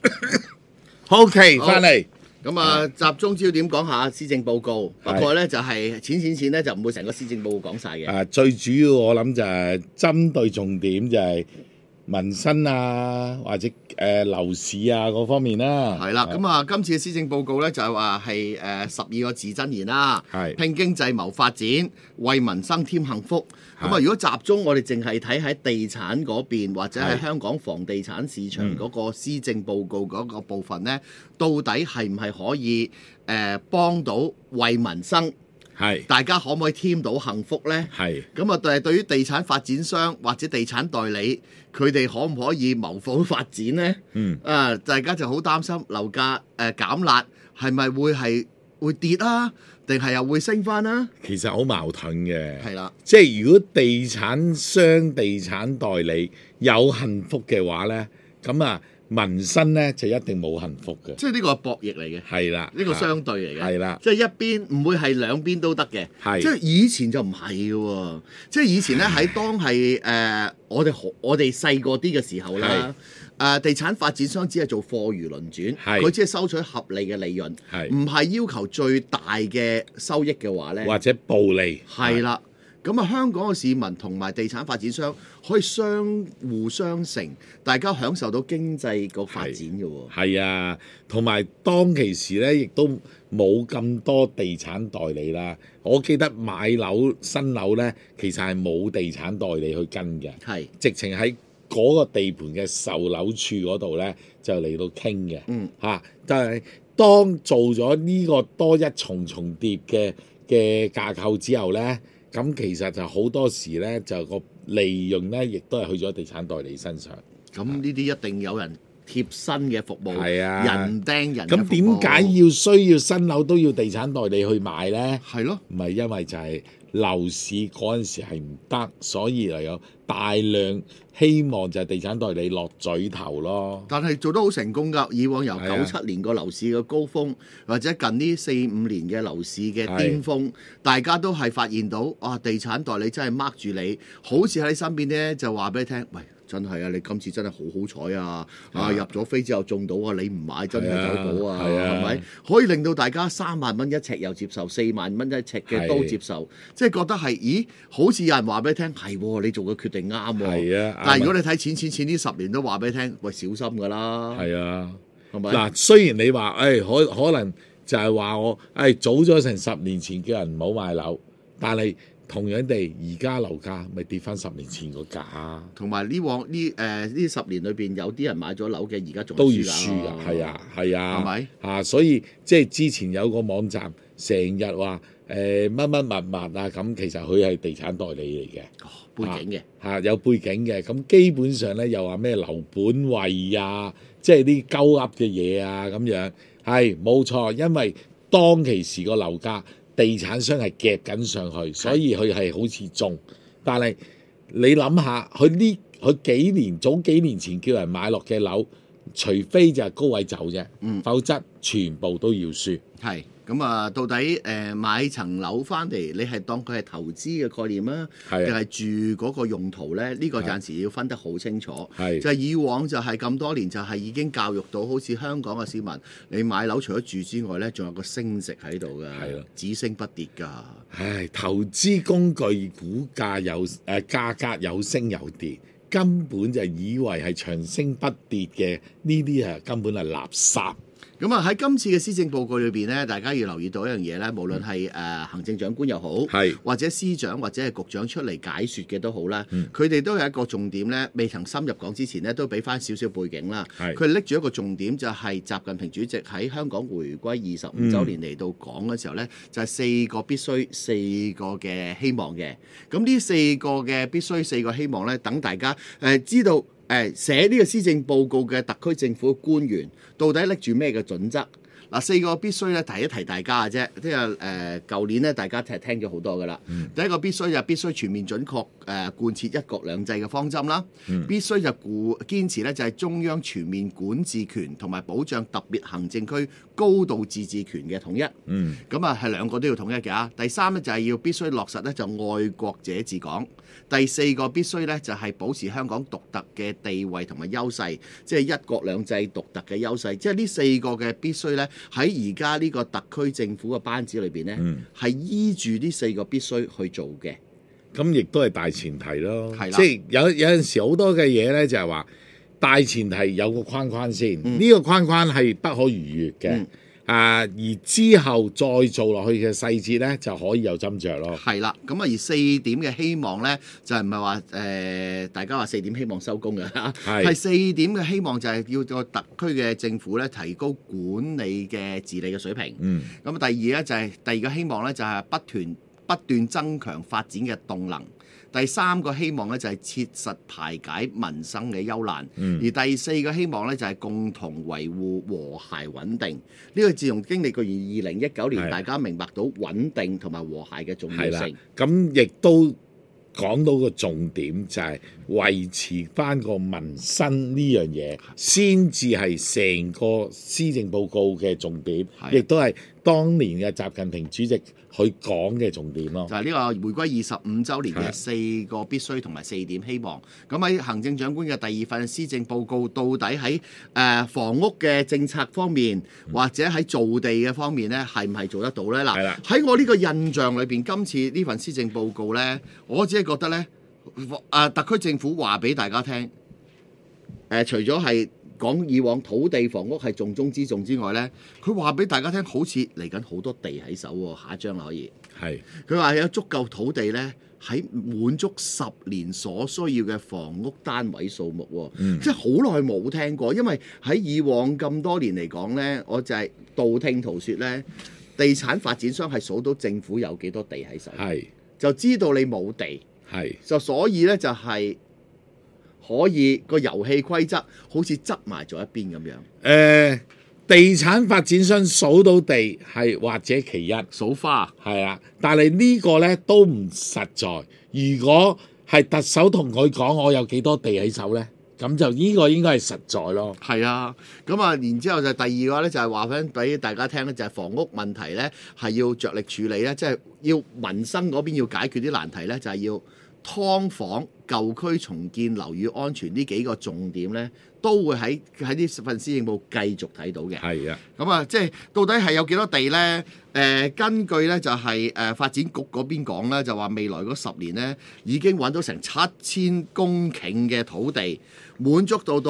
OK，翻嚟。 咁啊，集中焦點講下施政報告。不過咧就係錢咧就唔會成個施政報告講晒嘅。 最主要我諗就係針對重點就係民生啊，或者樓市啊嗰方面啦。 係啦，咁啊，今次嘅施政報告咧就係話係12個字真言啦， 係拼經濟謀發展，為民生添幸福。咁啊，如果集中我哋淨係睇喺地產嗰邊，或者係香港房地產市場嗰個施政報告嗰個部分咧，到底係唔係可以幫到為民生？ 係大家可唔可以添到幸福呢？ 係咁啊，但係對於地產發展商或者地產代理，佢哋可唔可以謀到發展呢？大家就好擔心樓價減辣係咪會跌啊？定係又會升翻啊？ 其實好矛盾嘅。 係啦， 即係如果地產商、地產代理有幸福嘅話呢，咁啊民生呢就一定冇幸福嘅。 即係呢個係博弈嚟嘅。 係啦， 呢個相對嚟嘅。 係啦， 即係一邊唔會係兩邊都得嘅。 係即係以前就唔係嘅喎。即係以前咧喺當係我哋細個啲嘅時候啦。地產發展商只係做貨如輪轉，佢只係收取合理嘅利潤，唔係要求最大嘅收益嘅話咧， 或者暴利。 係啦，咁啊香港嘅市民同埋地產發展商可以相互相成，大家享受到經濟個發展嘅喎。 係啊，同埋當其時咧，亦都冇咁多地產代理啦。我記得買樓新樓咧，其實係冇地產代理去跟嘅， 係直情喺嗰個地盤嘅售樓處嗰度咧，就嚟到傾嘅。但係當做咗呢個多一重疊嘅架構之後咧，咁其實就好多時咧，就個利潤咧，亦都係去咗地產代理身上。 咁呢啲一定有人貼身嘅服務，人釘人。 咁點解要需要新樓都要地產代理去買咧？ 係咯， 唔係因為就係樓市嗰陣時係唔得，所以又有大量希望就係地產代理落嘴頭咯。 但係做得好成功㗎。以往由97年個樓市嘅高峰，或者近呢4-5年嘅樓市嘅巔峰，大家都係發現到地產代理真係掹住你，好似喺你身邊咧就話俾你聽，喂，真係啊！你今次真係好好彩啊！入咗飛之後中到啊！你唔買真係走到啊！係咪可以令到大家3萬蚊一尺又接受，4萬蚊一尺嘅都接受？即係覺得係，咦？好似有人話俾你聽，係你做嘅決定啱喎。係啊！但係如果你睇錢呢10年都話俾你聽，喂，小心㗎啦。 係啊， 係咪？ 嗱，雖然你話可能就係話我早咗成10年前叫人唔好買樓，但係同樣地，而家樓價咪跌翻10年前個價。 同埋呢10年裏邊有啲人買咗樓嘅，而家仲都要輸㗎。係啊， 係咪？ 所以即係之前有個網站成日話乜乜物物啊，咁其實佢係地產代理嚟嘅。 背景嘅有背景嘅。咁基本上咧又話咩樓本位啊，即係啲鳩噏嘅嘢啊咁樣。係冇錯，因為當其時個樓價，地產商係夾緊上去，所以佢係好似中。但係你諗下，佢早幾年前叫人買落嘅樓，除非就係高位走啫，否則全部都要輸。 係咁啊！到底買層樓翻嚟，你係當佢係投資嘅概念啊，定係住嗰個用途咧？呢個暫時要分得好清楚。就係以往就係咁多年，就係已經教育到，好似香港嘅市民，你買樓除咗住之外咧，仲有個升值喺度㗎，只升不跌㗎。 投資工具股價價格有升有跌，根本就以為係長升不跌嘅，呢啲根本係垃圾。 咁啊喺今次嘅施政報告裏邊咧，大家要留意到一樣嘢咧，無論係行政長官又好，或者司長或者係局長出嚟解説嘅都好啦，佢哋都有一個重點咧，未曾深入講之前咧，都俾翻少少背景啦。佢拎住一個重點就係習近平主席喺香港回歸25週年嚟到講嘅時候咧，就係4個必須、4個嘅希望嘅。咁呢4個嘅必須、4個希望咧，等大家知道。寫呢個施政報告嘅特區政府官員到底拎住咩嘅準則， 嗱，4個必須咧，提一提大家嘅啫。即係舊年咧，大家聽咗好多噶啦。第一個必須就必須全面準確貫徹一國兩制嘅方針啦。必須就堅持咧就係中央全面管治權同埋保障特別行政區高度自治權嘅統一。咁啊係兩個都要統一嘅啊。第三咧就係要必須落實咧就愛國者治港。第四個必須咧就係保持香港獨特嘅地位同埋優勢，即係一國兩制獨特嘅優勢。即係呢4個嘅必須咧，喺而家呢個特區政府嘅班子裏邊咧，係依住呢4個必須去做嘅。 咁亦都係大前提咯， 係啦即係有陣時好多嘅嘢咧，就係話大前提有個框框先，呢個框框係不可逾越嘅。而之後再做落去嘅細節咧，就可以有斟酌咯。 係啦，咁啊而4點嘅希望咧，就係唔係話大家話4點希望收工嘅嚇，係4點嘅希望就係要個特區嘅政府咧提高管理嘅治理嘅水平。咁第二咧就係第二個希望咧就係不斷增強發展嘅動能。第三個希望咧就係切實排解民生嘅憂難，而第四個希望咧就係共同維護和諧穩定。呢個自從經歷過2019年，大家明白到穩定同埋和諧嘅重要性。 咁亦都講到個重點就係維持翻個民生呢樣嘢，先至係成個施政報告嘅重點，亦都係當年嘅習近平主席佢講嘅重點咯。 就係呢個回歸25週年嘅4個必須同埋4點希望。咁喺行政長官嘅第2份施政報告，到底喺房屋嘅政策方面，或者喺造地嘅方面咧，係唔係做得到咧？嗱，喺我呢個印象裏邊，今次呢份施政報告咧，我只係覺得咧，特區政府話俾大家聽，除咗係講以往土地房屋係重中之重之外咧，佢話俾大家聽，好似嚟緊好多地喺手喎。下一張可以係佢話有足夠土地咧，喺滿足10年所需要嘅房屋單位數目喎。即係好耐冇聽過，因為喺以往咁多年嚟講咧，我就係道聽途說咧，地產發展商係數到政府有幾多地喺手，就知道你冇地。就所以咧就係可以個遊戲規則好似執埋咗一邊咁樣。 地產發展商數到地係或者其一， 數花係啊，但係呢個咧都唔實在。如果係特首同佢講我有幾多地喺手咧，咁就呢個應該係實在咯。 係啊，咁啊，然之後就第二個咧就係話翻俾大家聽咧，就係房屋問題咧係要着力處理咧，即係要民生嗰邊要解決啲難題咧，就係要劏房、舊區重建、樓宇安全呢幾個重點咧，都會喺呢份施政報告繼續睇到嘅。係啊，咁啊，即係到底係有幾多地咧？根據咧就係發展局嗰邊講咧，就話未來嗰10年咧已經揾到成7000公頃嘅土地，滿足到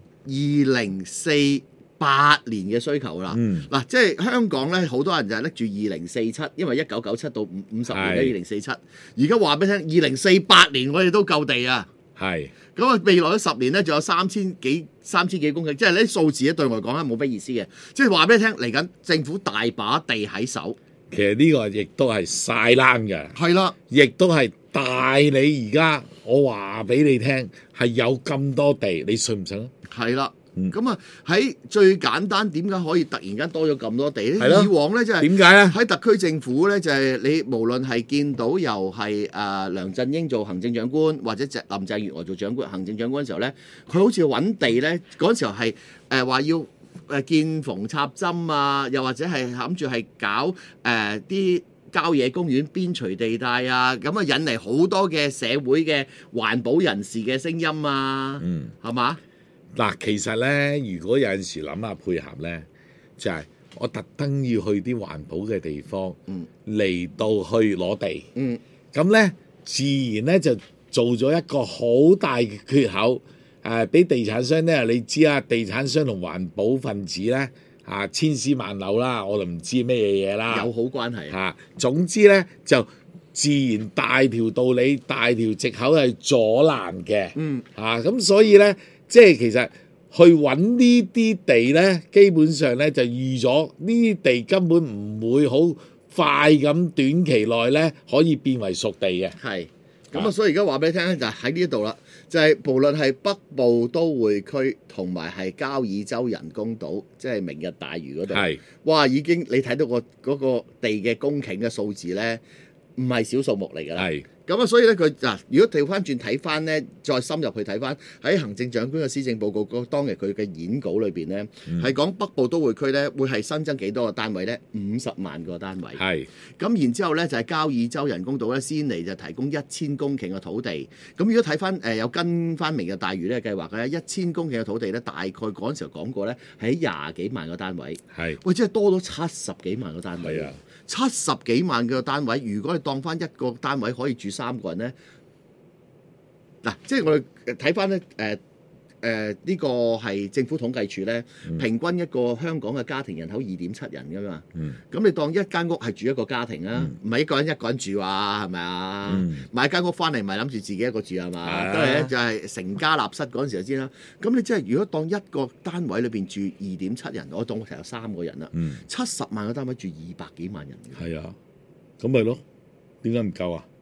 2048年嘅需求啦。嗱，即係香港咧，好多人就係拎住2047，因為1997到50年咧2047，而家話俾你聽2048年我哋都夠地啊。咁啊，未來嗰10年咧，仲有3000幾公頃，即係呢啲數字咧對我嚟講係冇乜意思嘅，即係話俾你聽，嚟緊政府大把地喺手。 其實呢個亦都係晒冷嘅， 係啦， 亦都係帶你而家我話俾你聽係有咁多地，你信唔信啊？ 係啦。咁啊，喺最簡單點解可以突然間多咗咁多地咧？以往咧就係點解咧？喺特區政府咧就係你無論係見到由係梁振英做行政長官，或者林鄭月娥做行政長官嘅時候咧，佢好似揾地咧嗰陣時候係話要見縫插針啊，又或者係諗住係搞啲郊野公園邊陲地帶啊，咁啊引嚟好多嘅社會嘅環保人士嘅聲音啊，係嘛？ 嗱，其實咧，如果有陣時諗下配合咧，就係我特登要去啲環保嘅地方，嚟到去攞地，咁咧自然咧就做咗一個好大嘅缺口，俾地產商咧，你知啊，地產商同環保分子咧千絲萬縷啦，我就唔知咩嘢啦， 有好關係啊。總之咧就自然大條道理、大條藉口係阻攔嘅，咁所以咧。即係其實去揾呢啲地咧，基本上咧就預咗呢啲地根本唔會好快咁短期內咧可以變為熟地嘅。係咁啊，所以而家話俾你聽咧，就係喺呢一度啦，就係無論係北部都會區同埋係交椅洲人工島，即係明日大嶼嗰度， 係哇！已經你睇到嗰個地嘅公頃嘅數字咧，唔係小數目嚟㗎啦。 係咁啊，所以咧佢嗱，如果調翻轉睇翻咧，再深入去睇翻喺行政長官嘅施政報告嗰當日佢嘅演稿裏邊咧，係講北部都會區咧會係新增幾多個單位咧？50萬個單位。 係咁然之後咧就係交椅洲人工島咧先嚟就提供1000公頃嘅土地。咁如果睇翻有跟翻明日大嶼呢個計劃嘅咧，1000公頃嘅土地咧，大概嗰陣時候講過咧係喺20幾萬個單位。 係喂，即係多咗70幾萬個單位。 係啊 70幾萬個單位，如果你當翻一個單位可以住3個人咧，嗱，即係我哋睇翻咧呢個係政府統計處咧，平均一個香港嘅家庭人口2.7人噶嘛。咁你當一間屋係住一個家庭啊，唔係一個人住啊，係咪啊？買間屋翻嚟咪諗住自己一個住係嘛？都係咧就係成家立室嗰陣時就知啦。咁你即係如果當一個單位裏邊住2.7人，我當成有3個人啦，70萬個單位住200幾萬人嘅。 係啊，咁咪咯，點解唔夠啊？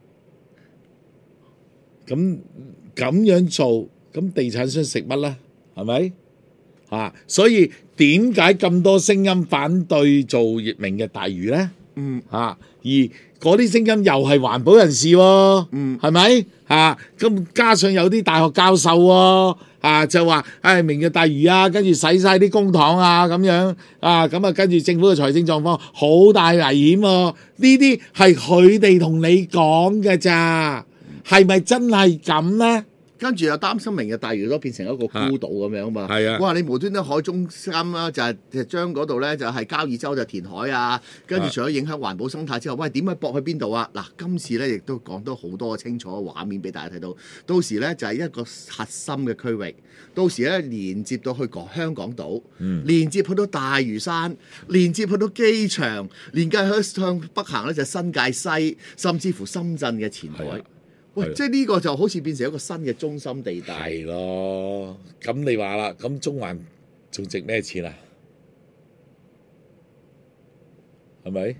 咁樣做。咁地產商食乜咧？係咪啊？所以點解咁多聲音反對做明日大嶼咧？而嗰啲聲音又係環保人士喎，係咪咁加上有啲大學教授喎，就話明日大嶼啊，跟住使晒啲公帑啊咁樣咁啊，跟住政府嘅財政狀況好大危險喎。呢啲係佢哋同你講嘅咋，係咪真係咁咧？ 跟住又擔心明日大嶼都變成一個孤島咁樣嘛。 係啊！ 哇！你無端端海中心啦，就係將嗰度咧就係交椅洲就填海啊。跟住除咗影響環保生態之後，喂，點解駁去邊度啊？嗱，今次咧亦都講到好多清楚嘅畫面俾大家睇到。到時咧就係一個核心嘅區域，到時咧連接到去香港島，連接去到大嶼山，連接去到機場，連接向北行咧就新界西，甚至乎深圳嘅前海。喂，即係呢個就好似變成一個新嘅中心地帶。 係咯，咁你話啦，咁中環仲值咩錢啊？係咪？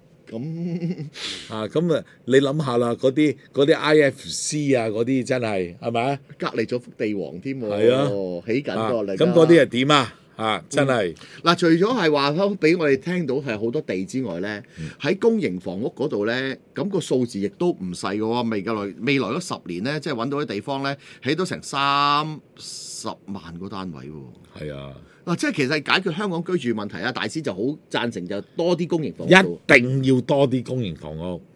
咁你諗下啦，嗰啲 IFC 啊，嗰啲真係係咪？ 隔離咗幅地王添喎， 係啊， 起緊過嚟。 咁嗰啲係點啊？真係嗱，除咗係話俾我哋聽到係好多地之外咧，喺公營房屋嗰度咧，咁個數字亦都唔細嘅喎。未來嗰10年咧，即係揾到啲地方咧，起到成30萬個單位喎。係啊，嗱，即係其實解決香港居住問題啊，大師就好贊成就多啲公營房屋， 一定要多啲公營房屋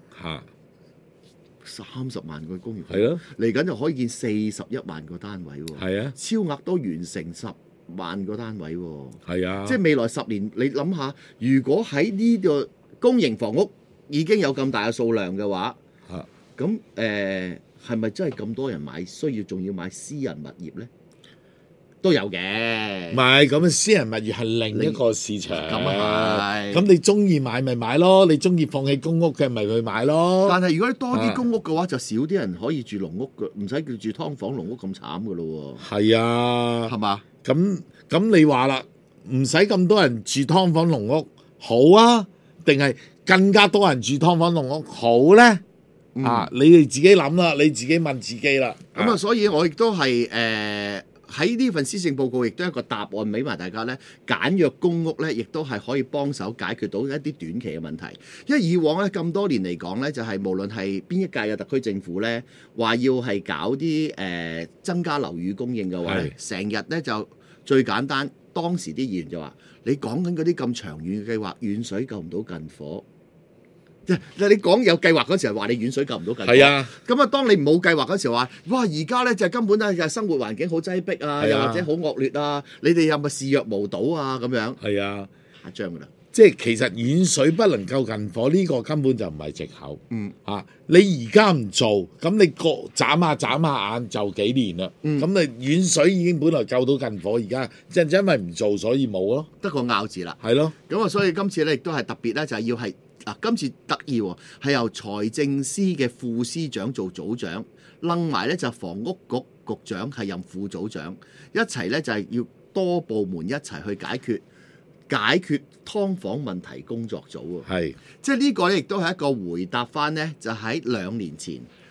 30萬個公營房屋， 係咯， 嚟緊就可以建41萬個單位喎。 係啊， 超額都完成10萬個單位喎。 係啊， 即係未來10年，你諗下，如果喺呢個公營房屋已經有咁大嘅數量嘅話，咁係咪真係咁多人買？需要仲要買私人物業咧？都有嘅。 唔係咁，私人物業係另一個市場。 咁啊係。 咁你中意買咪買咯，你中意放棄公屋嘅咪去買咯。 但係如果你多啲公屋嘅話，就少啲人可以住農屋嘅，唔使叫住劏房農屋咁慘嘅咯喎。係啊， 係嘛？ 咁你話啦，唔使咁多人住劏房農屋好啊，定係更加多人住劏房農屋好咧？你哋自己諗啦，你自己問自己啦。 咁所以我亦都係喺呢份施政報告亦都有一個答案俾埋大家咧，簡約公屋咧，亦都係可以幫手解決到一啲短期嘅問題。因為以往咧咁多年嚟講咧，就係無論係邊一屆嘅特區政府咧，話要係搞啲增加樓宇供應嘅話咧，成日咧就最簡單，當時啲議員就話：你講緊嗰啲咁長遠嘅計劃，遠水救唔到近火。你講有計劃嗰時候話你遠水救唔到近火，係啊。咁啊，當你冇計劃嗰時候話，哇！而家咧就根本咧就係生活環境好擠迫啊，又或者好惡劣啊，你哋又咪視若無睹啊咁樣。係啊，下張㗎啦。即係其實遠水不能救近火呢個根本就唔係藉口。你而家唔做，咁你眨下眼就幾年啦。咁你遠水已經本來救到近火，而家正因為唔做，所以冇咯。得個拗字啦。係咯。咁啊，所以今次咧亦都係特別咧，就係要係。今次得意喎，係由財政司嘅副司長做組長，擸埋咧就房屋局局長係任副組長，一齊咧就係要多部門一齊去解決劏房問題工作組喎。係，即係呢個咧亦都係一個回答翻咧，就喺2年前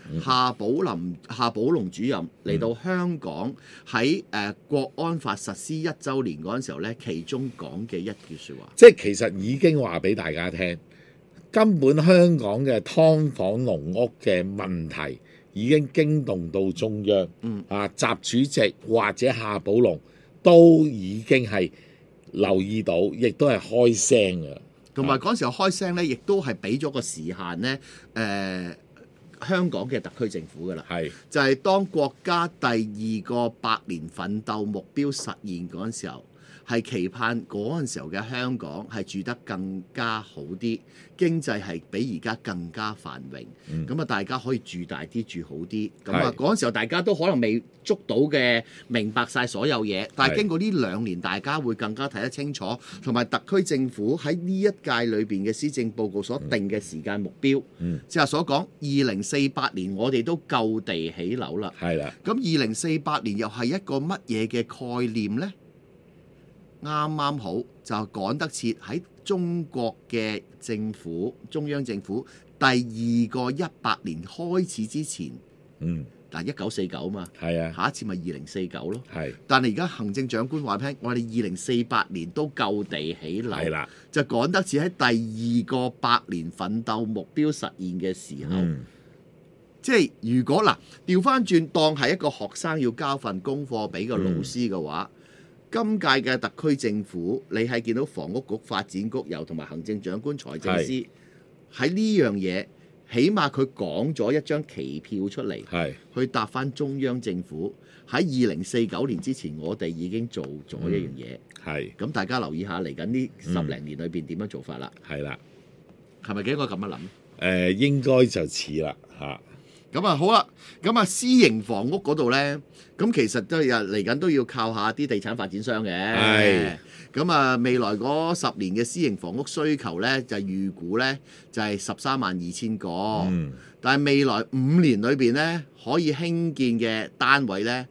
夏寶龍主任嚟到香港喺國安法實施1週年嗰陣時候咧，其中講嘅一句説話， 即係其實已經話俾大家聽，根本香港嘅劏房籠屋嘅問題已經驚動到中央。習主席或者夏寶龍都已經係留意到，亦都係開聲㗎。 同埋嗰陣時候開聲咧，亦都係俾咗個時限咧，香港嘅特區政府㗎啦，就係當國家第2個百年奮鬥目標實現嗰陣時候，係期盼嗰陣時候嘅香港係住得更加好啲，經濟係比而家更加繁榮，咁大家可以住大啲、住好啲。咁嗰陣時候大家都可能未捉到嘅，明白晒所有嘢，但係經過呢2年，大家會更加睇得清楚，同埋特區政府喺呢一屆裏邊嘅施政報告所定嘅時間目標，即係所講2048年我哋都夠地起樓啦。咁2048年又係一個乜嘢嘅概念呢？啱啱好就趕得切喺中國嘅政府、中央政府第2個100年開始之前。嗱，1949嘛，下一次咪2049咯。但係而家行政長官話聽，我哋2048年都夠地起樓，就趕得切喺第2個百年奮鬥目標實現嘅時候。即係如果嗱調翻轉，當係一個學生要交份功課俾個老師嘅話。今屆嘅特區政府，你係見到房屋局、發展局又同埋行政長官、財政司喺呢樣嘢，起碼佢講咗一張期票出嚟，去答翻中央政府喺2049年之前，我哋已經做咗一樣嘢。咁大家留意下嚟緊呢10零年裏邊點樣做法啦。係咪應該咁樣諗？ 應該就似啦嚇。 咁好啦，咁私營房屋嗰度呢，咁其實都嚟緊都要靠下啲地產發展商嘅。咁未來嗰10年嘅私營房屋需求呢，就預估呢，就係132000個。但係未來5年裏邊呢，可以興建嘅單位呢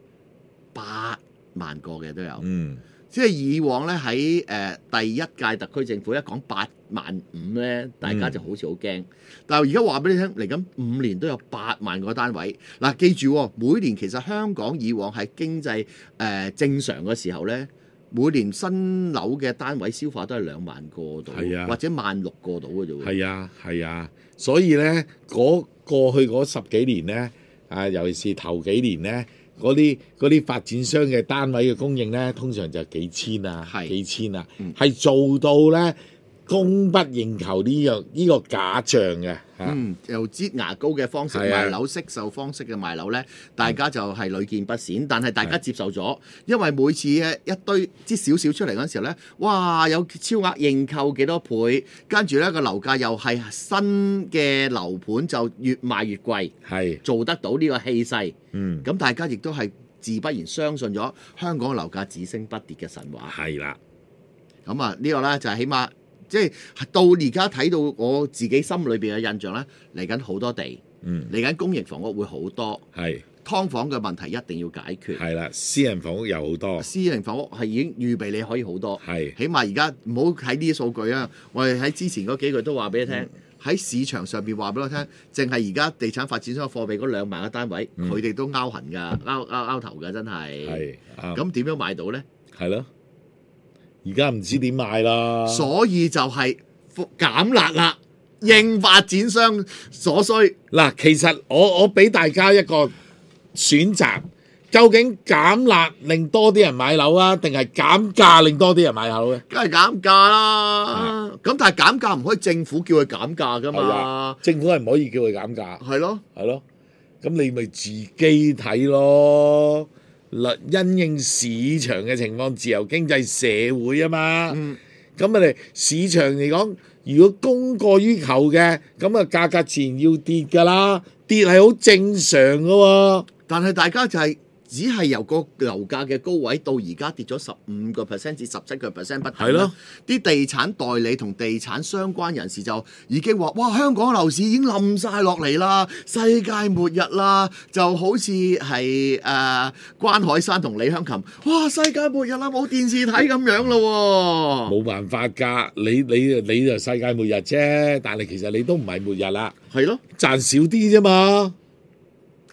，8萬個嘅都有。即係以往咧喺第一屆特區政府一講85000咧，大家就好似好驚。但係而家話俾你聽，嚟緊5年都有8萬個單位。嗱，記住每年其實香港以往係經濟正常嘅時候咧，每年新樓嘅單位消化都係2萬個度，或者16000個度嘅啫喎。 係啊，所以咧過去嗰10幾年咧，尤其是頭幾年咧。嗰啲發展商嘅單位嘅供應咧，通常就幾千啊，係做到咧供不應求呢個假象嘅。 由擠牙膏嘅方式賣樓，惜售方式嘅賣樓咧，大家就係屢見不鮮，但係大家接受咗，因為每次一堆擠少少出嚟嗰陣時候咧，哇，有超額認購幾多倍，跟住咧個樓價又係新嘅樓盤就越賣越貴，做得到呢個氣勢，咁大家亦都係自不然相信咗香港樓價只升不跌嘅神話。咁呢個咧就係起碼。即係到而家睇到我自己心裏邊嘅印象咧，嚟緊好多地，嚟緊公營房屋會好多，劏房嘅問題一定要解決。 私人房屋有好多， 私人房屋係已經預備你可以好多，起碼而家唔好睇呢啲數據啊！我哋喺之前嗰幾句都話俾你聽，喺市場上邊話俾我聽，淨係而家地產發展商貨備嗰2萬個單位，佢哋都拗痕㗎，拗頭㗎，真係。咁點樣賣到咧？ 而家唔知點賣啦， 所以就係減辣啦，應發展商所需。 嗱，其實我俾大家一個選擇，究竟減辣令多啲人買樓啊，定係減價令多啲人買樓咧？ 梗係減價啦。咁但係減價唔可以政府叫佢減價噶嘛？ 政府係唔可以叫佢減價。 係咯。 咁你咪自己睇咯。因應市場嘅情況，自由經濟社會啊嘛。咁我哋市場嚟講，如果供過於求嘅，咁價格自然要跌㗎啦，跌係好正常㗎喎。 但係大家就係只係由個樓價嘅高位到而家跌咗15% 至17% 不等。啲地產代理同地產相關人士就已經話：哇，香港樓市已經冧晒落嚟啦，世界末日啦！就好似係關海山同李香琴，哇，世界末日啦，冇電視睇咁樣咯。 冇辦法㗎，你就世界末日啫，但係其實你都唔係末日啦。賺少啲啫嘛。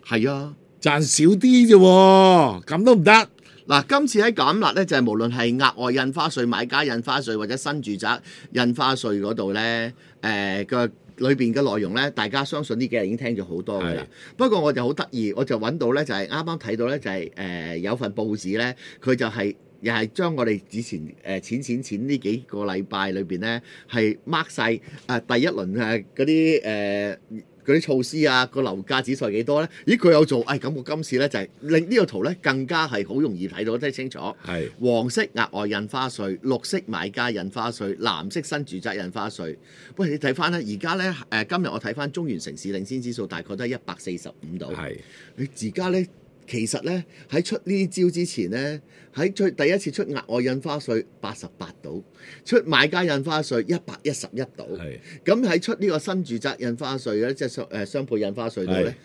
係啊。 賺少啲啫喎，咁都唔得。 嗱，今次喺減辣咧，就係無論係額外印花稅、買家印花稅或者新住宅印花稅嗰度咧，個裏邊嘅內容咧，大家相信呢幾日已經聽咗好多㗎啦。不過我就好得意，我就揾到咧，就係啱啱睇到咧，就係有份報紙咧，佢就係又係將我哋之前錢呢幾個禮拜裏邊咧，係 mark 晒第一輪嗰啲措施啊，個樓價指數係幾多咧？咦，佢有做，咁我今次咧就係令呢個圖咧更加係好容易睇到，睇清楚。係黃色額外印花稅，綠色買家印花稅，藍色新住宅印花稅。喂，你睇翻咧，而家咧今日我睇翻中原城市領先指數大概都係145度。係你而家咧。其實咧喺出呢招之前咧，喺第一次出額外印花稅88度，出買家印花稅111度，咁喺出呢個新住宅印花稅咧，即係雙倍印花稅度咧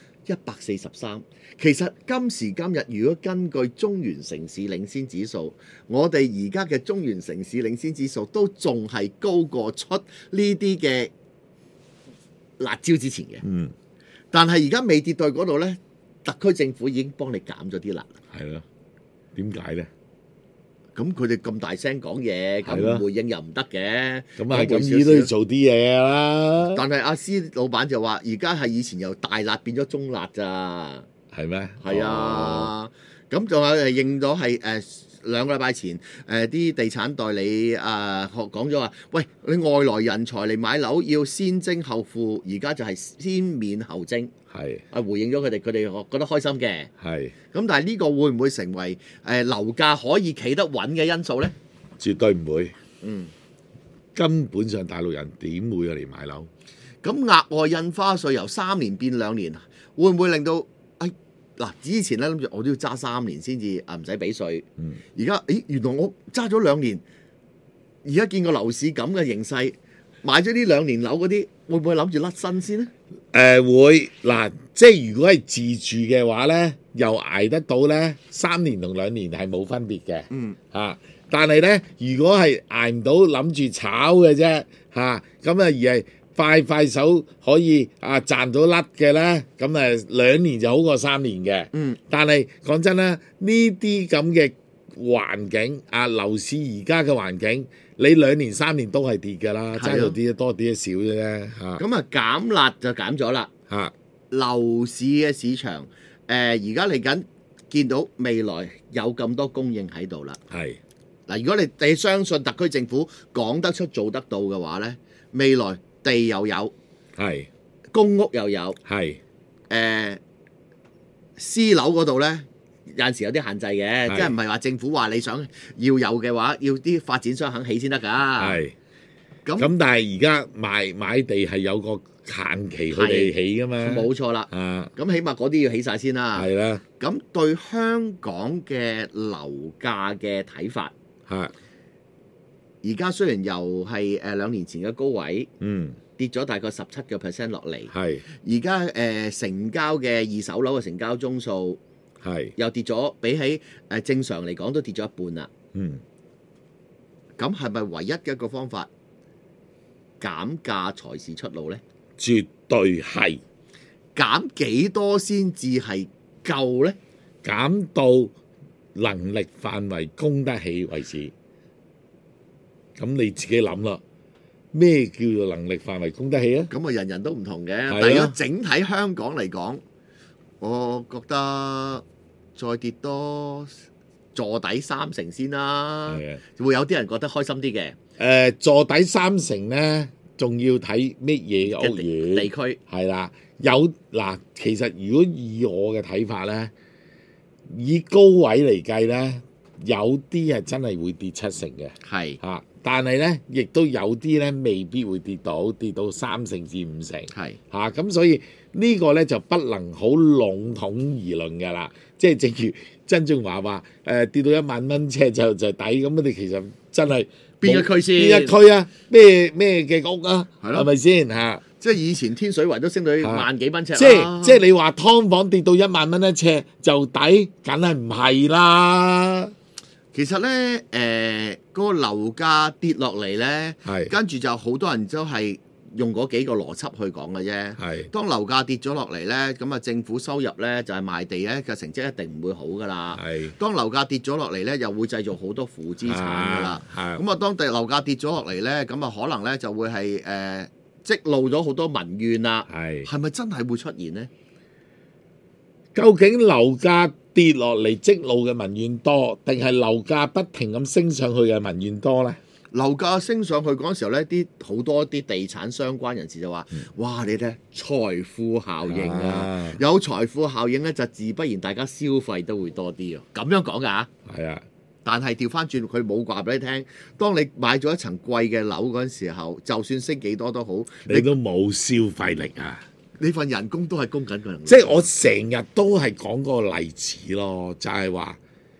143。其實今時今日，如果根據中原城市領先指數，我哋而家嘅中原城市領先指數都仲係高過出呢啲嘅辣椒之前嘅。但係而家未跌到嗰度咧。特區政府已經幫你減咗啲辣， 係咯？點解咧？ 咁佢哋咁大聲講嘢，咁回應又唔得嘅。 咁啊，咁依都要做啲嘢啦。 但係阿施老闆就話：而家係以前由大辣變咗中辣咋？ 係咩？ 係啊。咁仲有認咗係2個禮拜前啲地產代理講咗話，喂，你外來人才嚟買樓要先徵後付，而家就係先免後徵。係回應咗佢哋覺得開心嘅。係咁，但係呢個會唔會成為樓價可以企得穩嘅因素咧？ 絕對唔會。根本上大陸人點會嚟買樓？ 咁額外印花稅由3年變2年，會唔會令到嗱？之前咧諗住我都要揸3年先至唔使俾稅。而家原來我揸咗2年，而家見個樓市咁嘅形勢，買咗呢2年樓嗰啲，會唔會諗住甩身先咧？ 會嗱，即係如果係自住嘅話咧，又捱得到咧，3年同2年係冇分別嘅。但係咧，如果係捱唔到，諗住炒嘅啫，咁而係快手可以賺到甩嘅咧，咁2年就好過3年嘅。但係講真啦，呢啲咁嘅環境樓市而家嘅環境，你2年3年都係跌㗎啦，爭到啲多啲少啫。 咁減辣就減咗啦。樓市嘅市場而家嚟緊見到未來有咁多供應喺度啦。嗱，如果你相信特區政府講得出做得到嘅話咧，未來地又有，公屋又有，私樓嗰度咧有陣時有啲限制嘅，即係唔係話政府話你想要有嘅話，要啲發展商肯起先得㗎。咁但係而家買地係有個限期佢哋起㗎嘛。 冇錯啦。咁起碼嗰啲要起晒先啦。係啦。咁對香港嘅樓價嘅睇法，而家雖然又係2年前嘅高位，跌咗大概17% 落嚟。而家成交嘅二手樓嘅成交宗數又跌咗，比起正常嚟講都跌咗一半啦。咁係咪唯一嘅一個方法減價才是出路呢？ 絕對係。 減幾多先至係夠呢？ 減到能力範圍供得起為止。咁你自己諗啦，咩叫做能力範圍供得起啊？ 咁人人都唔同嘅。但係如果整體香港嚟講，我覺得再跌多坐底30%先啦。會有啲人覺得開心啲嘅。 坐底30%咧，仲要睇乜嘢屋苑地區。係啦， 其實如果以我嘅睇法咧，以高位嚟計咧，有啲係真係會跌70%嘅。但係咧，亦都有啲咧未必會跌到3成至5成。咁所以呢個咧就不能好籠統而論㗎啦。即係正如曾俊華話跌到1萬蚊尺就底，咁你其實真係邊一區先？ 邊一區啊？咩嘅屋啊？係咪先即係以前天水圍都升到萬幾蚊尺。 即係你話劏房跌到1萬蚊一尺就底，梗係唔係啦？ 其實咧，嗰個樓價跌落嚟咧，跟住就好多人都係用嗰幾個邏輯去講嘅啫。 係當樓價跌咗落嚟呢，咁啊政府收入呢，就係賣地呢嘅成績一定唔會好噶啦。 係當樓價跌咗落嚟呢，又會製造好多負資產噶啦。 係咁啊，當地樓價跌咗落嚟呢，咁啊可能呢就會係積露咗好多民怨啦。係咪真係會出現呢？ 究竟樓價跌落嚟積露嘅民怨多，定係樓價不停咁升上去嘅民怨多呢？ 樓價升上去嗰陣時候呢，好多啲地產相關人士就話：哇！你睇財富效應啊，有財富效應呢，就自不然大家消費都會多啲啊。咁樣講㗎。係啊。但係調翻轉，佢冇話俾你聽。當你買咗一層貴嘅樓嗰陣時候，就算升幾多都好， 你都冇消費力啊！ 你份人工都係供緊佢。 即係我成日都係講個例子咯，就係話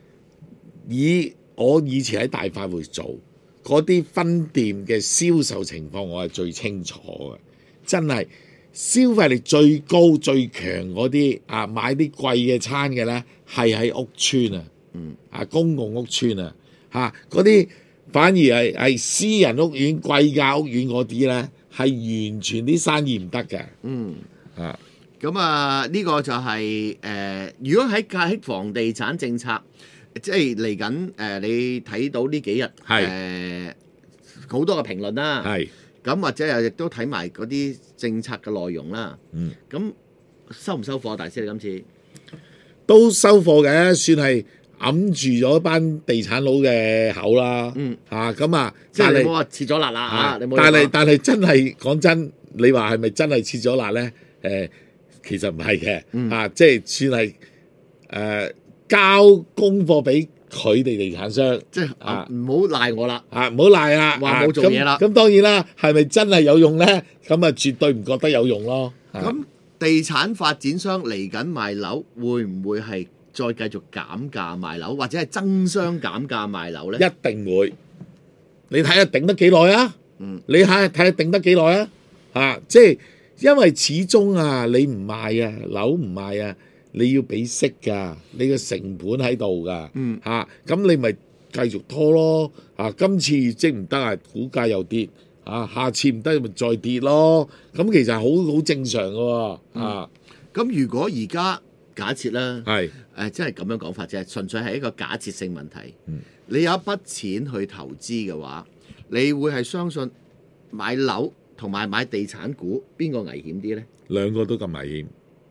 我以前喺大快活做嗰啲分店嘅銷售情況，我係最清楚嘅。真係消費力最高最強嗰啲啊，買啲貴嘅餐嘅咧，係喺屋邨啊。公共屋邨啊，嗰啲反而係私人屋苑、貴價屋苑嗰啲咧，係完全啲生意唔得嘅。 咁呢個就係如果喺房地產政策，即係嚟緊你睇到呢幾日好多嘅評論啦。咁或者又亦都睇埋嗰啲政策嘅內容啦。咁收唔收貨，大師你今次都收貨嘅，算係揞住咗班地產佬嘅口啦。咁啊， 即係你冇話切咗辣啦。 但係真係講真，你話係咪真係切咗辣咧？其實唔係嘅。即係算係交功課俾佢哋地產商， 即係唔好賴我啦。 唔好賴啦， 話冇做嘢啦。 咁當然啦，係咪真係有用咧？咁啊，絕對唔覺得有用咯。 咁地產發展商嚟緊賣樓，會唔會係再繼續減價賣樓，或者係爭相減價賣樓咧？ 一定會。你睇下頂得幾耐啊？你睇下頂得幾耐啊？即係因為始終你唔賣啊，樓唔賣啊，你要俾息㗎，你個成本喺度㗎。咁你咪繼續拖咯。今次業績唔得啊，股價又跌。下次唔得咪再跌咯。咁其實好正常嘅喎。 咁如果而家假設啦，即係咁樣講法啫，純粹係一個假設性問題。你有一筆錢去投資嘅話，你會係相信買樓同埋買地產股邊個危險啲呢？ 兩個都咁危險，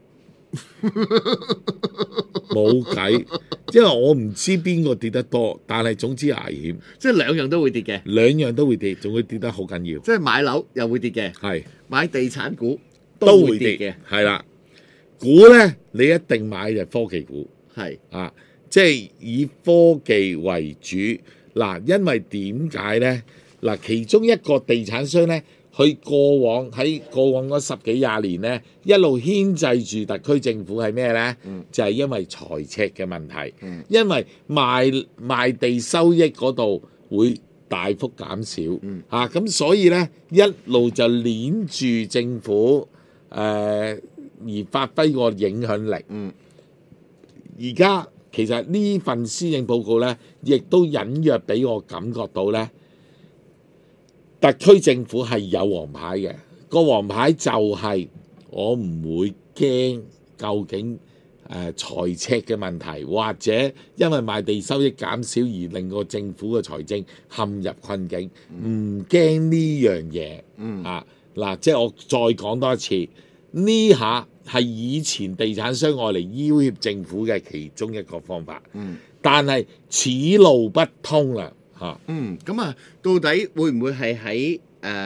冇計，因為我唔知邊個跌得多，但係總之危險。 即係兩樣都會跌嘅， 兩樣都會跌，仲會跌得好緊要。 即係買樓又會跌嘅，買地產股都會跌嘅，係啦。股咧，你一定買就科技股，即係以科技為主。嗱，因為點解咧？嗱，其中一個地產商咧，佢喺過往嗰10幾20年咧，一路牽制住特區政府係咩咧？就係因為財赤嘅問題，因為賣地收益嗰度會大幅減少，咁所以咧一路就鏈住政府而發揮個影響力。而家其實呢份施政報告咧，亦都隱約俾我感覺到咧，特區政府係有黃牌嘅。個黃牌就係我唔會驚究竟財赤嘅問題，或者因為賣地收益減少而令個政府嘅財政陷入困境，唔驚呢樣嘢。即係我再講多一次，呢下係以前地產商愛嚟要挾政府嘅其中一個方法。但係此路不通啦。 咁到底會唔會係喺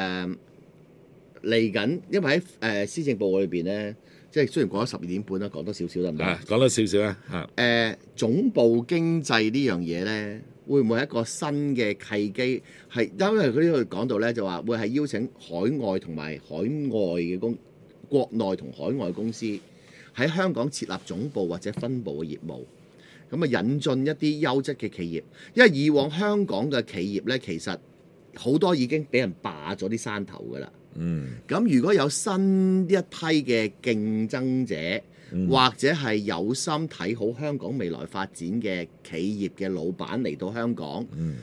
嚟緊？因為喺施政報告裏邊咧，即係雖然講咗12點半啦，講多少少得唔得？ 講多少少啦。 總部經濟呢樣嘢咧，會唔會係一個新嘅契機？係因為佢呢度講到咧，就話會係邀請海外同埋海外嘅國內同海外公司喺香港設立總部或者分部嘅業務。咁引進一啲優質嘅企業，因為以往香港嘅企業咧，其實好多已經俾人霸咗啲山頭噶啦。咁如果有新一批嘅競爭者，或者係有心睇好香港未來發展嘅企業嘅老闆嚟到香港，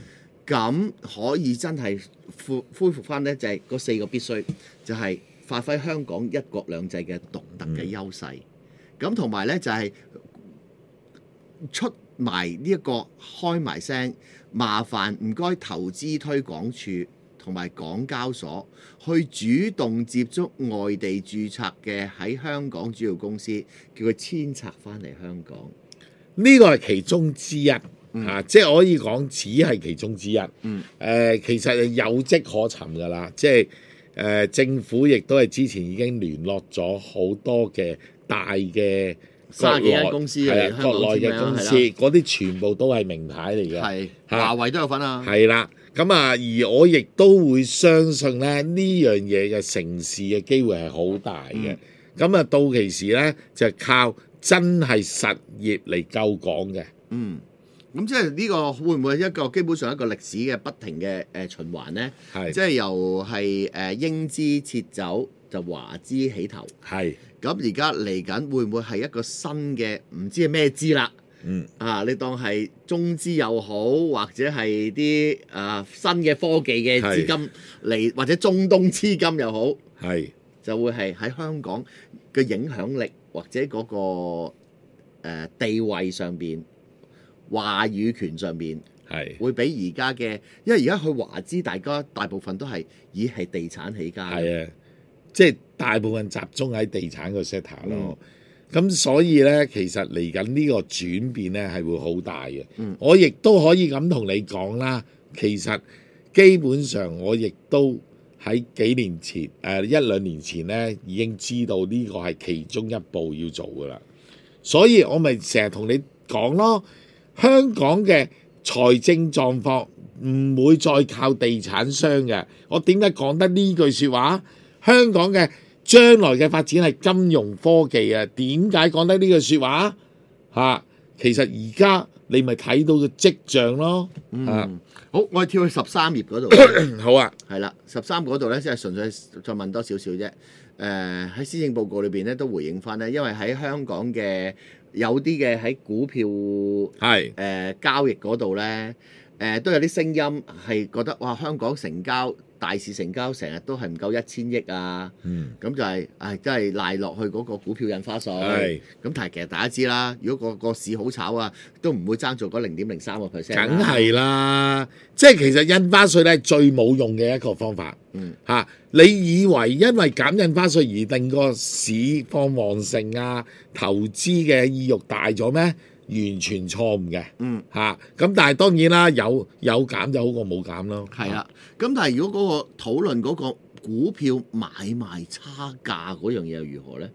咁可以真係恢復翻呢，就係嗰4個必須，就係發揮香港一國兩制嘅獨特嘅優勢。咁同埋呢，就係出埋呢一個開埋聲，麻煩唔該投資推廣署同埋港交所去主動接觸外地註冊嘅喺香港主要公司，叫佢遷冊翻嚟香港。 呢個係其中之一。即係可以講只係其中之一。其實係有跡可尋㗎啦。即係政府亦都係之前已經聯絡咗好多嘅大嘅 30幾間公司嚟香港國內嘅公司，嗰啲全部都係名牌嚟嘅。 係華為都有份啊。 係啦，咁啊，而我亦都會相信咧呢樣嘢嘅成事嘅機會係好大嘅。咁啊，到期時咧就靠真係實業嚟救港嘅。 咁即係呢個會唔會一個基本上一個歷史嘅不停嘅循環呢？即係由係英資撤走就華資起頭。咁而家嚟緊會唔會係一個新嘅唔知係咩資啦？你當係中資又好，或者係啲新嘅科技嘅資金嚟，或者中東資金又好，就會係喺香港嘅影響力或者嗰個地位上邊。話語權上面會比而家嘅，因為而家去華資，大部分都係以係地產起家。 即係大部分集中喺地產個 sector 咯。咁所以咧，其實嚟緊呢個轉變咧係會好大嘅。我亦都可以咁同你講啦。其實基本上我亦都喺幾年前1-2年前咧已經知道呢個係其中一步要做噶啦。所以我咪成日同你講咯。香港嘅財政狀況唔會再靠地產商嘅。我點解講得呢句説話？香港嘅將來嘅發展係金融科技啊！點解講得呢句説話？其實而家你咪睇到個跡象咯。 好，我哋跳去13頁嗰度。 好啊， 係啦，13嗰度咧，即係純粹再問多少少啫。喺施政報告裏邊咧都回應翻咧，因為喺香港嘅有啲嘅喺股票交易嗰度咧，都有啲聲音係覺得哇，香港成交大市成交成日都係唔夠1000億啊。咁就係真係賴落去嗰個股票印花稅。咁但係其實大家知啦，如果個市好炒啊，都唔會爭做嗰0.03%。 梗係啦，即係其實印花稅咧係最冇用嘅一個方法。你以為因為減印花稅而令個市況旺盛啊，投資嘅意欲大咗咩？完全錯誤嘅。咁但係當然啦，有減就好過冇減咯。 係啦，咁但係如果嗰個討論嗰個股票買賣差價嗰樣嘢又如何咧？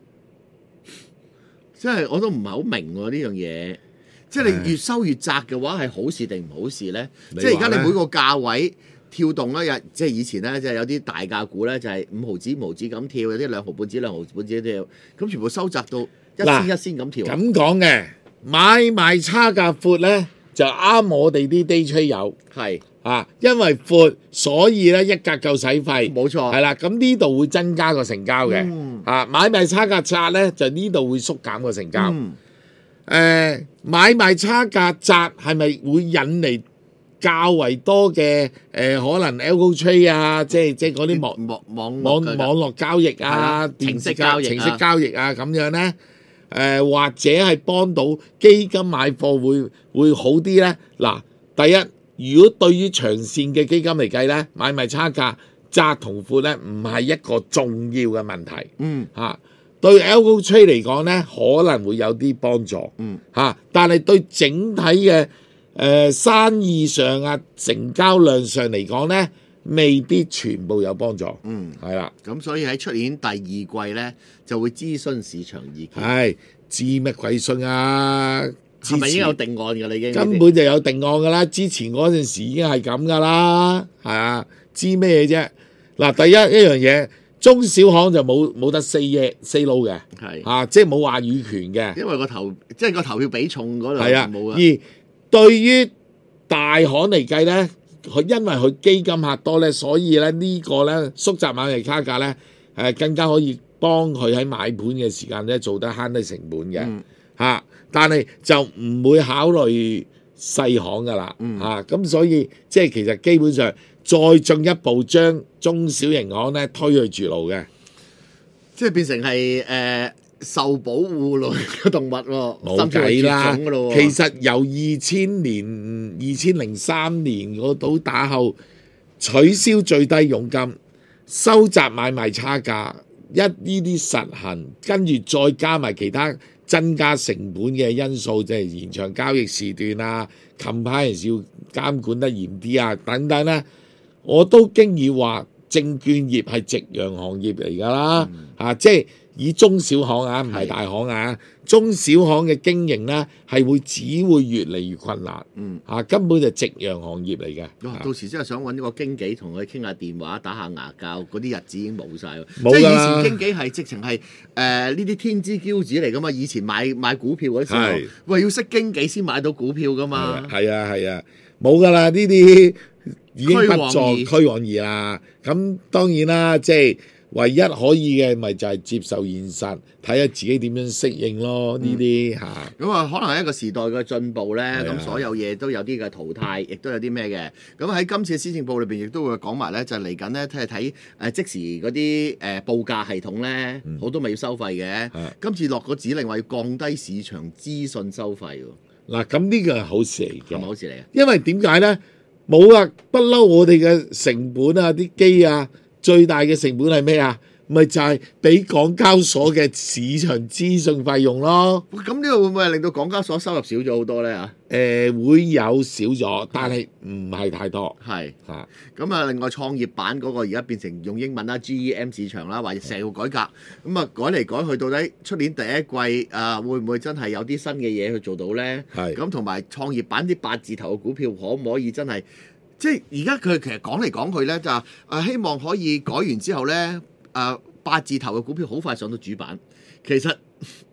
即係我都唔係好明喎呢樣嘢。即係你越收越窄嘅話，係好事定唔好事咧？即係而家你每個價位跳動咧，即係以前咧，即係有啲大價股咧，就係5毫子5毫子咁跳，有啲2毫半子2毫半子跳，咁全部收窄到1仙咁跳。 咁講嘅買賣差價闊咧，就啱我哋啲 day trade 友。因為闊，所以咧一格夠使費。冇錯。係啦，咁呢度會增加個成交嘅。買賣差價窄咧，就呢度會縮減個成交。買賣差價窄係咪會引嚟較為多嘅可能 algo trade 啊，即係嗰啲網絡交易啊、程式交易啊咁樣咧？或者係幫到基金買貨會好啲咧？嗱，第一，如果對於長線嘅基金嚟計咧，買賣差價窄同闊咧，唔係一個重要嘅問題。對 algo trade 嚟講咧，可能會有啲幫助。但係對整體嘅生意上啊、成交量上嚟講咧，未必全部有幫助。係啦。 咁所以喺出年第2季咧，就會諮詢市場意見。 知乜鬼信啊？ 係咪已經有定案㗎啦？已經根本就有定案㗎啦。之前嗰陣時已經係咁㗎啦。知咩啫？嗱，第一樣嘢。中小行就冇得 say 撈嘅，即係冇話語權嘅， 因為個投票比重嗰度冇啊。 而對於大行嚟計咧，因為佢基金客多咧，所以咧呢個咧縮窄買賣差價咧，更加可以幫佢喺買盤嘅時間咧做得慳低成本嘅。但係就唔會考慮細行噶啦， 嗯咁所以即係其實基本上再進一步將中小型行咧推去絕路嘅， 即係變成係受保護類嘅動物喎， 冇甚至係絕計啦。 種㗎咯喎。 其實由2003年嗰度打後，取消最低佣金，收窄買賣差價，呢啲實行，跟住再加埋其他增加成本嘅因素，即係延長交易時段啊，近排人要監管得嚴啲啊，等等咧，我都經已話證券業係夕陽行業嚟㗎啦，即係以中小行啊，唔係大行啊，中小行嘅經營咧係只會越嚟越困難，根本就夕陽行業嚟嘅。 到時真係想揾個經紀同佢傾下電話、打下牙膠，嗰啲日子已經冇晒喎。 冇㗎啦即係以前經紀係直情係呢啲天之驕子嚟㗎嘛。以前買股票嗰時候係， 喂要識經紀先買到股票㗎嘛。 係啊，冇㗎啦，呢啲已經不作虛虛妄意啦。咁當然啦，即係唯一可以嘅，咪就係接受現實，睇下自己點樣適應咯。呢啲嚇咁啊，可能係一個時代嘅進步咧， 係啊咁所有嘢都有啲嘅淘汰，亦都有啲咩嘅。咁喺今次嘅施政報裏邊，亦都會講埋咧，就嚟緊咧睇即時嗰啲報價系統咧，好多咪要收費嘅。今次落個指令話要降低市場資訊收費喎， 嗱，咁呢個係好事嚟係咪嘅， 好事嚟啊？ 因為點解咧？冇啊，不嬲我哋嘅成本啊，啲機啊，最大嘅成本係咩啊？咪就係俾港交所嘅市場資訊費用咯。 咁呢個會唔會係令到港交所收入少咗好多咧？嚇， 會有少咗，但係唔係太多係。 嚇。 咁啊，另外創業板嗰個而家變成用英文啦，GEM 市場啦，或者成個改革，咁啊改嚟改去，到底出年第一季會唔會真係有啲新嘅嘢去做到咧？ 係咁同埋創業板啲八字頭嘅股票可唔可以真係，即係而家佢其實講嚟講去咧就係希望可以改完之後咧八字頭嘅股票好快上到主板，其實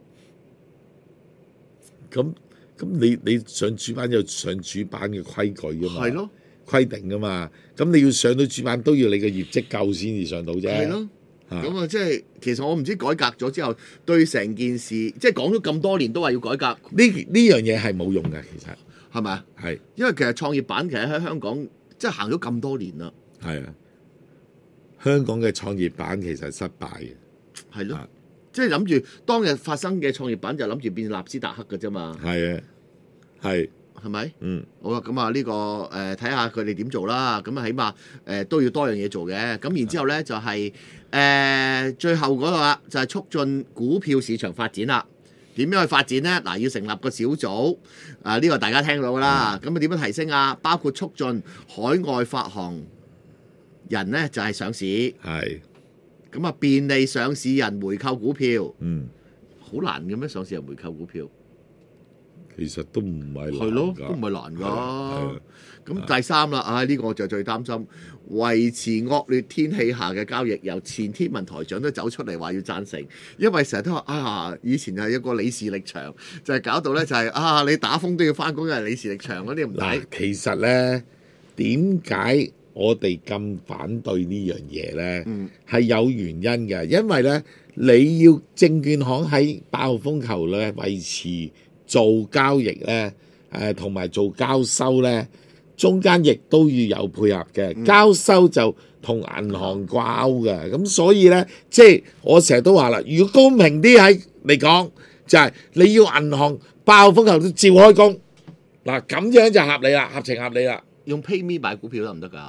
咁你上主板有上主板嘅規矩噶嘛？ 係咯， 規定噶嘛。咁你要上到主板都要你嘅業績夠先至上到啫。 係咯。 啊咁啊，即係其實我唔知改革咗之後對成件事，即係講咗咁多年都話要改革， 呢樣嘢係冇用嘅，其實係咪啊？ 係因為其實創業板其實喺香港即係行咗咁多年啦， 係啊。香港嘅創業板其實失敗嘅， 係咯， 啊即係諗住當日發生嘅創業板就諗住變納斯達克嘅啫嘛， 係啊，係係咪？ 嗯好啦，咁啊呢個睇下佢哋點做啦，咁啊起碼都要多樣嘢做嘅，咁然之後咧就係最後嗰個啦，就係促進股票市場發展啦。點樣去發展咧？嗱，要成立個小組，呢個大家聽到噶啦。咁啊點樣提升啊？包括促進海外發行人咧就係上市， 係咁啊便利上市人回購股票。 嗯， 好難嘅咩？上市人回購股票其實都唔係難係咯， 㗎都唔係難係啊㗎。咁第三啦，呢個就最擔心維持惡劣天氣下嘅交易，由前天文台長都走出嚟話要贊成，因為成日都話以前係一個李氏力場，就係搞到咧就係你打風都要翻工，因為李氏力場嗰啲唔嗱抵。， 其實咧點解我哋咁反對呢樣嘢咧？係有原因嘅，因為咧你要證券行喺8號風球咧維持做交易咧，同埋做交收咧，中間亦都要有配合嘅。交收就同銀行掛鈎嘅，咁所以咧，即係我成日都話啦，如果公平啲喺嚟講，就係你要銀行8號風球都照開工，嗱咁樣就合理啦，合情合理啦。 用 PayMe 買股票得唔得㗎？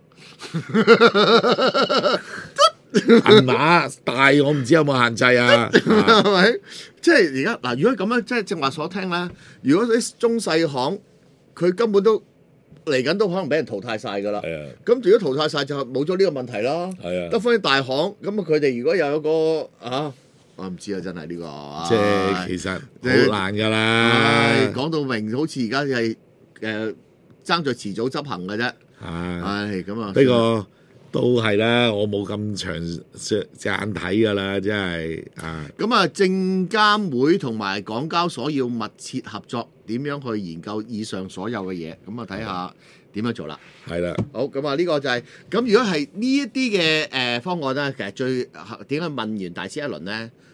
銀碼大，我唔知有冇限制啊。 係咪？即係而家嗱，如果咁樣，即係正話所聽啦。如果啲中細行佢根本都嚟緊，都可能俾人淘汰晒㗎啦。 係啊， 咁如果淘汰晒，就冇咗呢個問題啦。 係啊得翻啲大行，咁啊佢哋如果有一個我唔知啊，真係呢個。 即係其實好難㗎啦。 講到明，好似而家係爭在遲早執行嘅啫。 係咁啊， 呢個都係啦，我冇咁長隻眼睇㗎啦，真係啊。 咁啊，證監會同埋港交所要密切合作，點樣去研究以上所有嘅嘢？咁啊，睇下點樣做啦。 係啦， 好，咁啊，呢個就係咁。如果係呢一啲嘅方案咧，其實最點解問完大師一輪咧，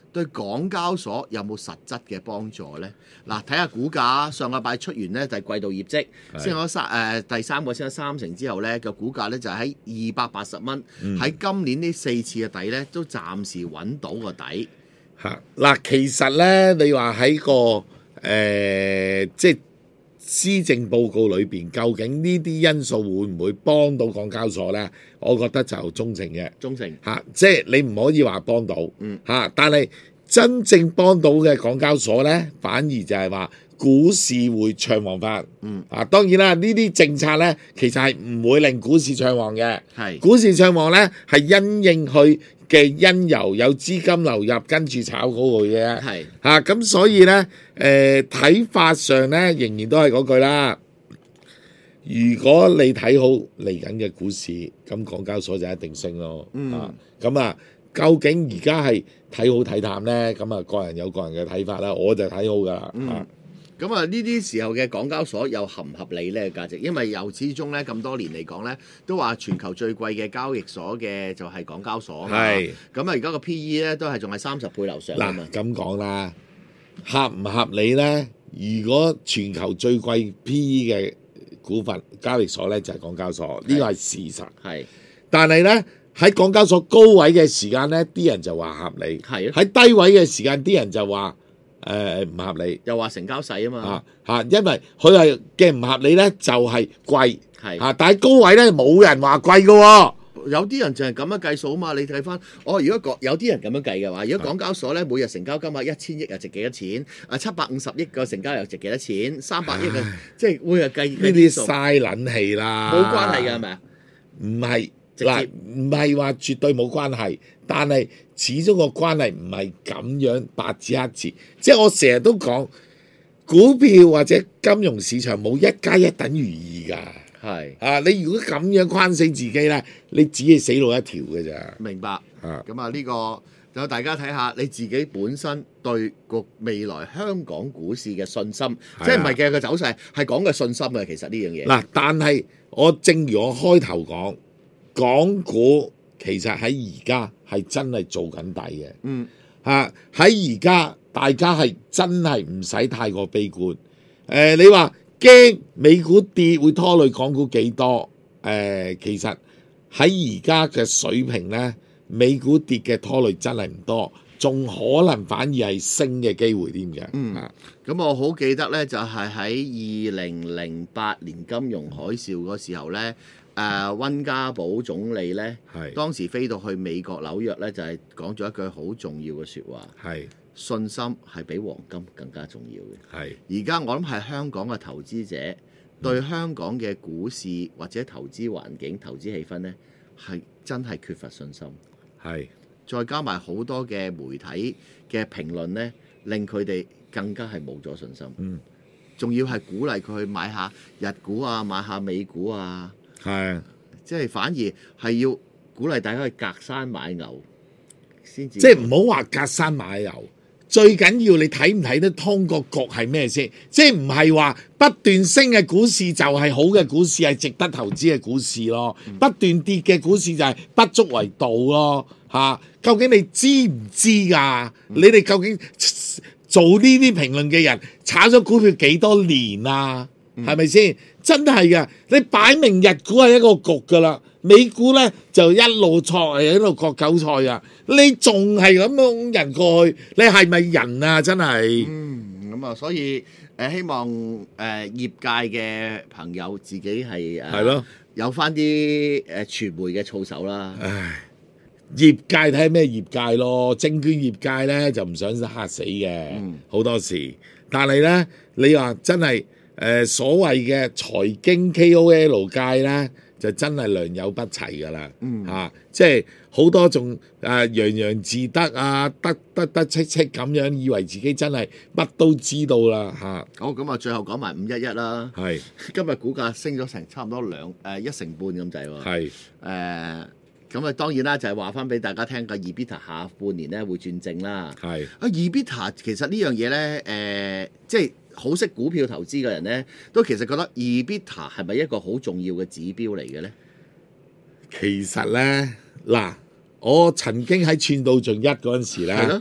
對港交所有冇實質嘅幫助呢？嗱，睇下股價，上個禮拜出完呢就係季度業績，升咗第三個升咗3成之後呢，個股價呢就喺280蚊，喺今年呢4次嘅底呢，都暫時揾到個底。 嗱，其實呢，你話喺個即係施政報告裏邊，究竟呢啲因素會唔會幫到港交所呢？我覺得就中性嘅，即係你唔可以話幫到，但係真正幫到嘅港交所呢，反而就係話股市會暢旺翻。當然啦，呢啲政策呢，其實係唔會令股市暢旺嘅。股市暢旺呢，係因應佢嘅因由有資金流入，跟住炒嗰個嘢。咁所以呢，睇法上呢，仍然都係嗰句啦。如果你睇好嚟緊嘅股市，咁港交所就一定升咯。究竟而家係睇好睇淡呢？咁啊，個人有個人嘅睇法啦。我就睇好噶啦。 咁啊，呢啲時候嘅港交所又合唔合理呢個價值？因為由始終咧咁多年嚟講咧，都話全球最貴嘅交易所嘅就係港交所。咁啊，而家個 P/E 咧都係仲係30倍樓上啊嘛。 咁講啦，合唔合理呢？如果全球最貴 P/E 嘅股份交易所咧就係港交所，呢個係事實。但係咧喺港交所高位嘅時間咧，啲人就話合理；喺低位嘅時間，啲人就話唔合理， 又話成交細啊嘛。 因為佢係嘅唔合理咧，就係貴。但係高位咧冇人話貴㗎喎。 有啲人就係咁樣計數啊嘛，你睇翻，如果有啲人咁樣計嘅話，如果港交所咧每日成交金額1000億又值幾多錢？750億個成交又值幾多錢？300億啊，即係會係計呢啲嘥撚氣啦， 冇關係㗎係咪啊？ 唔係嗱，唔係話絕對冇關係，但係始終個關係唔係咁樣白紙黑字。即係我成日都講，股票或者金融市場冇1+1等於2㗎。你如果咁樣框死自己咧，你只係死路一條嘅咋。 明白。咁啊，呢個就大家睇下你自己本身對個未來香港股市嘅信心，即係唔係嘅個走勢，係講嘅信心啊。其實呢樣嘢嗱，但係正如我開頭講，港股其實喺而家係真係做緊底嘅。喺而家大家係真係唔使太過悲觀。你話驚美股跌會拖累港股幾多？其實喺而家嘅水平呢，美股跌嘅拖累真係唔多，仲可能反而係升嘅機會添嘅。 咁我好記得呢，就係喺2008年金融海嘯嗰時候呢，溫家寶總理呢，當時飛到去美國紐約呢，就係講咗一句好重要嘅説話。信心係比黃金更加重要嘅。而家我諗係香港嘅投資者對香港嘅股市或者投資環境、投資氣氛呢，係真係缺乏信心。再加埋好多嘅媒體嘅評論呢，令佢哋更加係冇咗信心。仲要係鼓勵佢去買下日股啊，買下美股啊。即係反而係要鼓勵大家去隔山買牛先至。 即係唔好話隔山買牛。最緊要你睇唔睇得通個局係咩先？即係唔係話不斷升嘅股市就係好嘅股市，係值得投資嘅股市咯。不斷跌嘅股市就係不足為道咯。究竟你知唔知㗎？你哋究竟做呢啲評論嘅人炒咗股票幾多年啊？係咪先？真係㗎，你擺明日股係一個局㗎啦。美股咧就一路挫，喺度割韭菜啊！你仲係咁樣人過去，你係咪人啊？真係。 咁啊，所以希望業界嘅朋友自己係有翻啲傳媒嘅操守啦。 業界睇下咩業界咯，證券業界咧就唔想嚇死嘅，好多時。但係咧，你話真係所謂嘅財經 KOL 界咧，就真係良莠不齊噶啦。即係好多仲洋洋自得啊，得戚咁樣，以為自己真係乜都知道啦。 好，咁啊，最後講埋511啦。今日股價升咗成差唔多1成半咁滯喎。咁啊，當然啦，就係話翻俾大家聽個 EBITDA 下半年咧會轉正啦。EBITDA 其實呢樣嘢咧，即係好識股票投資嘅人咧，都其實覺得 EBITDA 係咪一個好重要嘅指標嚟嘅咧？ 其實咧，嗱，我曾經喺串到盡一嗰陣時咧，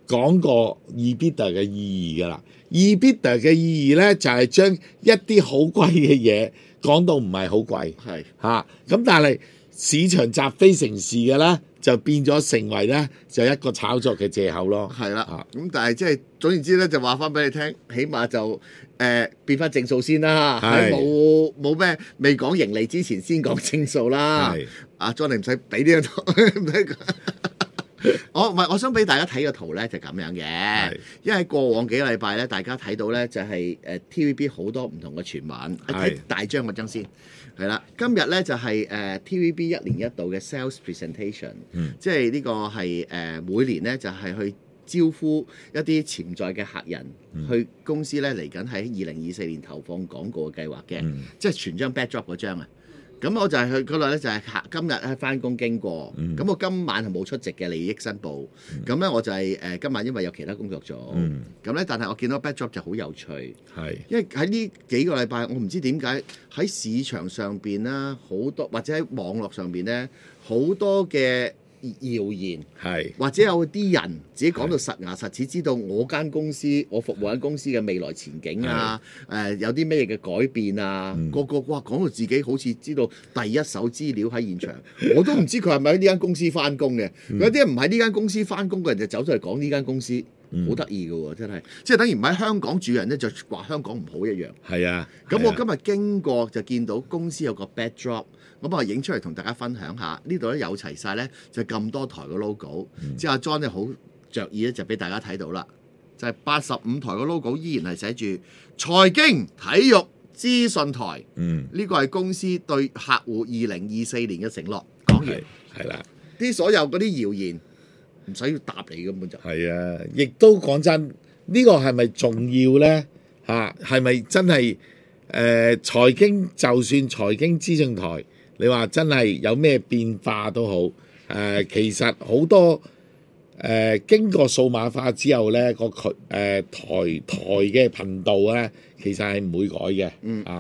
講過 EBITDA 嘅意義㗎啦。EBITDA 嘅意義咧就係將一啲好貴嘅嘢講到唔係好貴， 係嚇咁，但係市場習非成是嘅咧，就變咗成為咧就一個炒作嘅藉口咯。 係啦，咁但係即係總言之咧，就話翻俾你聽，起碼就變翻正數先啦，喺冇咩未講盈利之前先講正數啦。阿 John 你唔使俾呢張圖，唔使講。我想俾大家睇個圖咧，就咁樣嘅，因為過往幾個禮拜咧，大家睇到咧就係TVB 好多唔同嘅傳聞，睇大張嗰張先，係啦。今日咧就係TVB 一年一度嘅 sales presentation，即係呢個係每年咧就係去招呼一啲潛在嘅客人去公司咧嚟緊喺2024年投放廣告嘅計劃嘅，即係全張 backdrop 嗰張啊。咁我就係去嗰度咧，就係今日喺翻工經過。咁我今晚係冇出席嘅利益申報。咁咧我就係今晚因為有其他工作做。咁咧，但係我見到 backdrop 就好有趣。因為喺呢幾個禮拜，我唔知點解喺市場上邊啦，好多或者喺網絡上邊咧，好多嘅謠言，或者有啲人自己講到實牙實齒，知道我間公司、我服務間公司嘅未來前景啊，有啲咩嘅改變啊，個哇講到自己好似知道第一手資料喺現場，我都唔知佢係咪喺呢間公司翻工嘅。有啲唔喺呢間公司翻工嘅人就走出嚟講呢間公司，好得意嘅喎，真係，即係等於唔喺香港住嘅人咧，就話香港唔好一樣。咁我今日經過就見到公司有個 backdrop。咁我影出嚟同大家分享下，呢度咧有齊晒咧，就咁多台嘅 logo。之後阿 John 咧好着意咧，就俾大家睇到啦，就係85台嘅 logo 依然係寫住財經體育資訊台。呢個係公司對客戶2024年嘅承諾。講完係啦， 啲所有嗰啲謠言唔使答你根本就係啊，亦都講真，呢個係咪重要咧？係咪真係財經？就算財經資訊台。你話真係有咩變化都好，其實好多經過數碼化之後咧，個台嘅頻道咧，其實係唔會改嘅。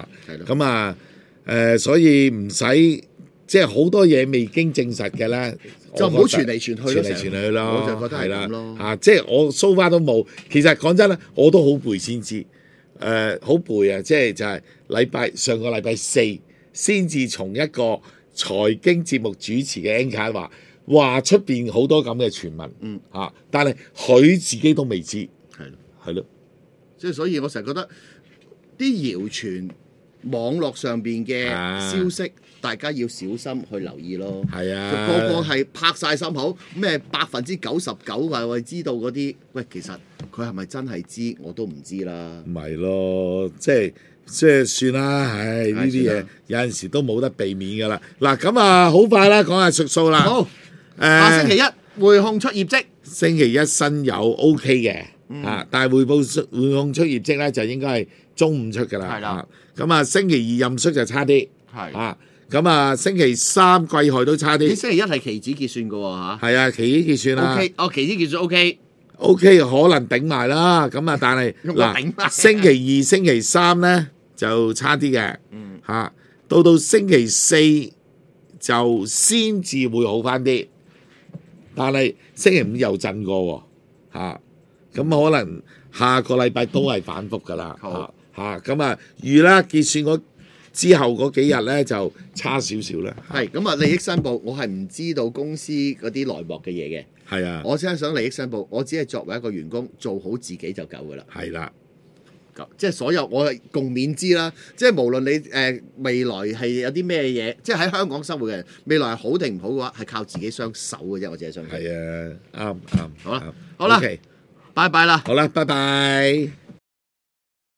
咁所以唔使即係好多嘢未經證實嘅咧， 就唔好傳嚟傳去咯， 咯。 我就覺得係咁咯。 即係我 so far 都冇。其實講真咧，我都好背先知，好背啊！即係就係上個禮拜4。先至從一個財經節目主持嘅 anchor 話出邊好多咁嘅傳聞，但係佢自己都未知，係咯， 即係所以我成日覺得啲謠傳網絡上邊嘅消息，大家要小心去留意咯。個個係拍晒心口，咩99%係我知道嗰啲，喂，其實佢係咪真係知我都唔知啦。 唔係咯，即係算啦，呢啲嘢有陣時都冇得避免噶啦。嗱，咁好快啦，講下術數啦。 好，下星期一匯控出業績， 星期一新有 OK 嘅，但係匯控出業績咧就應該係中午出噶啦。係啦，咁星期二任縮就差啲，咁星期三季海都差啲。 星期一係期指結算噶喎， 係啊，期指結算啦。 期指結算 OK，可能頂埋啦。咁但係嗱，星期二、星期三咧就差啲嘅，到星期四就先至會好翻啲，但係星期五又震過喎，咁可能下個禮拜都係反覆噶啦，咁預啦結算之後嗰幾日咧就差少少啦。 咁利益申報，我係唔知道公司嗰啲內幕嘅嘢嘅。我真係想利益申報，我只係作為一個員工做好自己就夠噶啦。即係所有我係共勉之啦。即係無論你未來係有啲咩嘢，即係喺香港生活嘅人，未來係好定唔好嘅話，係靠自己雙手嘅啫。我只係相信。 啱。 好啦，拜拜啦。 好啦，拜拜。